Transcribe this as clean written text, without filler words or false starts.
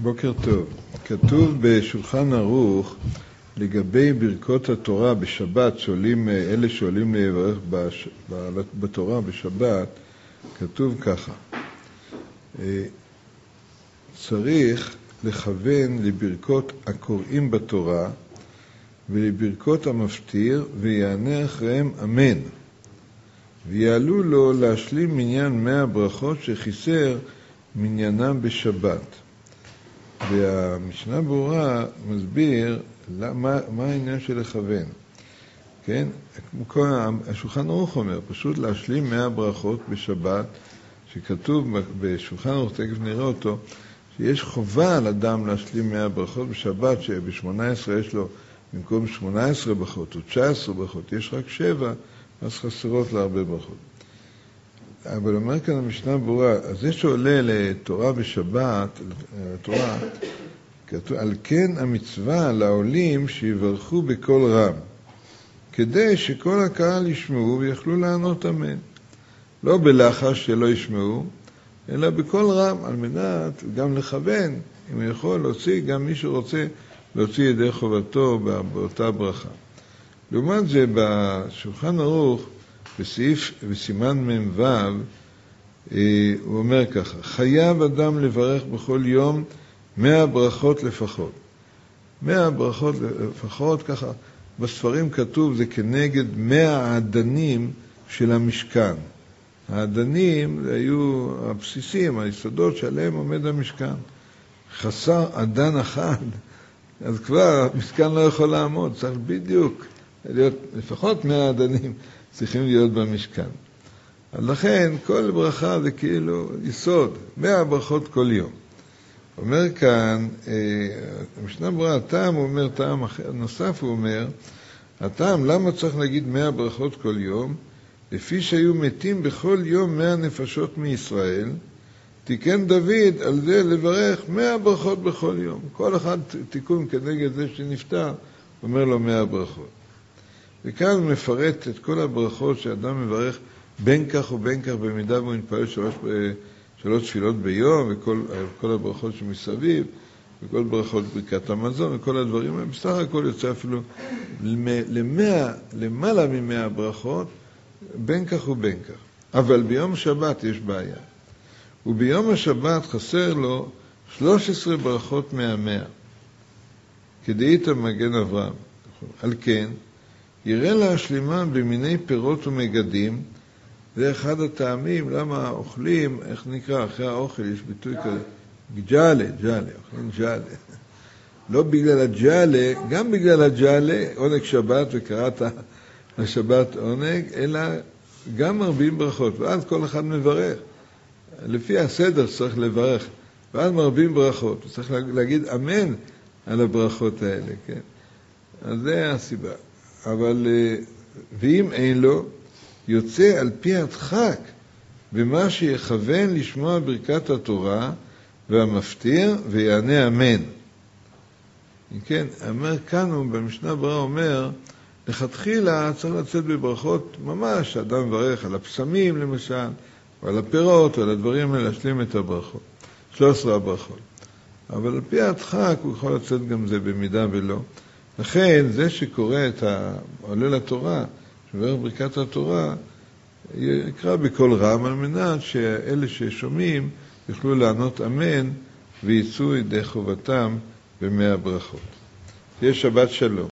בוקר טוב. כתוב בשולחן ערוך לגבי ברכות התורה בשבת, אלה שעולים לברך בתורה בשבת, כתוב ככה: צריך לכוון לברכות הקוראים בתורה ולברכות המפטיר, ויענה אחריהם אמן, ויעלו לו להשלים מניין 100 ברכות שחיסר מניינם בשבת. והמשנה ברורה מסביר מה העניין של לכוון. כן? השולחן ערוך אומר פשוט להשלים 100 ברכות בשבת, שכתוב בשולחן ערוך, תכף נראה אותו, שיש חובה על אדם להשלים 100 ברכות בשבת, שב-18 יש לו במקום 18 ברכות או 19 ברכות, יש רק 7, אז חסרות לה הרבה ברכות. אבל אומר כאן המשנה ברורה, אז זה שעולה לתורה בשבת, לתורה, כתוב, על כן המצווה לעולים שיברכו בקול רם, כדי שכל הקהל ישמעו ויכלו לענות אמן. לא בלחש שלא ישמעו, אלא בקול רם, על מנת גם לכוון, אם הוא יכול להוציא, גם מי שרוצה להוציא ידי חובתו באותה ברכה. לעומת זה, בשולחן ערוך, בסימן מ"ו, הוא אומר ככה: חייב אדם לברך בכל יום 100 ברכות לפחות. 100 ברכות לפחות, ככה בספרים כתוב, זה כנגד 100 העדנים של המשכן. העדנים היו הבסיסים, היסודות שעליהם עומד המשכן. חסר עדן אחד, אז כבר המשכן לא יכול לעמוד, צריך בדיוק להיות לפחות 100 עדנים צריכים להיות במשכן. אז לכן כל ברכה זה כאילו יסוד, 100 ברכות כל יום. אומר כאן, המשנה ברורה, הטעם, הוא אומר טעם נוסף, הוא אומר, הטעם למה צריך להגיד 100 ברכות כל יום? לפי שהיו מתים בכל יום 100 נפשות מישראל, תיקן דוד על זה לברך 100 ברכות בכל יום. כל אחד תיקון כנגד זה שנפטר, אומר לו 100 ברכות. וכאן הוא מפרט את כל הברכות שאדם מברך בין כך ובין כך, במידה והוא מתפלל 3 תפילות ביום, וכל הברכות שמסביב, וכל ברכות ברכת המזון, וכל הדברים, בסך הכל יוצא אפילו למעלה מ100 ברכות, בין כך ובין כך. אבל ביום שבת יש בעיה. וביום השבת חסר לו 13 ברכות מה100. כדאית מגן אברהם. על כן, יראה להשלימה במיני פירות ומגדים. זה אחד הטעמים למה אוכלים, איך נקרא, אחרי האוכל יש ביטוי כזה, ג'אלה, אוכלים ג'אלה. לא בגלל הג'אלה, גם בגלל הג'אלה, עונג שבת, וקראת השבת עונג, אלא גם מרבים ברכות, ואז כל אחד מברך. לפי הסדר צריך לברך, ואז מרבים ברכות, צריך להגיד אמן על הברכות האלה, כן? אז זה הסיבה. אבל, ואם אין לו, יוצא על פי הדחק במה שיכוון לשמוע ברכת התורה והמפטיר ויענה אמן. כן, אומר כאן, במשנה ברורה אומר, לכתחילה צריך לצאת בברכות ממש, אדם מברך על הפסמים למשל, או על הפירות, או על הדברים האלה, להשלים את הברכות. 13 הברכות. אבל על פי הדחק הוא יכול לצאת גם זה במידה ולא. לכן, זה שקורא עולה לתורה, שברך ברכת התורה, יקרא בקול רם, על מנת שאלה ששומעים יוכלו לענות אמן, ויצאו ידי חובתם ב100 ברכות. תהיה שבת שלום.